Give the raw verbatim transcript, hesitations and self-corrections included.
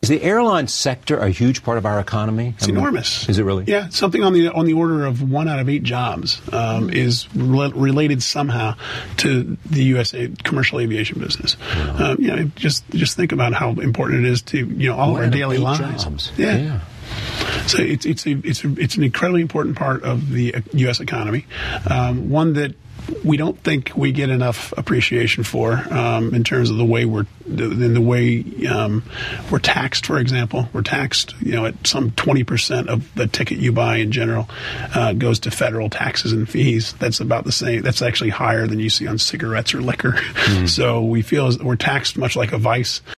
Is the airline sector a huge part of our economy? It's I mean, enormous. Is it really? Yeah, something on the on the order of one out of eight jobs um, is re- related somehow to the U S A commercial aviation business. Wow. Um, you know, just just think about how important it is to you know all one of our daily lives. Jobs. Yeah. yeah. So it's it's a, it's a, it's an incredibly important part of the U S economy, um, one that we don't think we get enough appreciation for um, in terms of the way we're in the way um, we're taxed. For example, we're taxed, you know, at some twenty percent of the ticket you buy in general uh, goes to federal taxes and fees. That's about the same. That's actually higher than you see on cigarettes or liquor. Mm. So we feel as we're taxed much like a vice.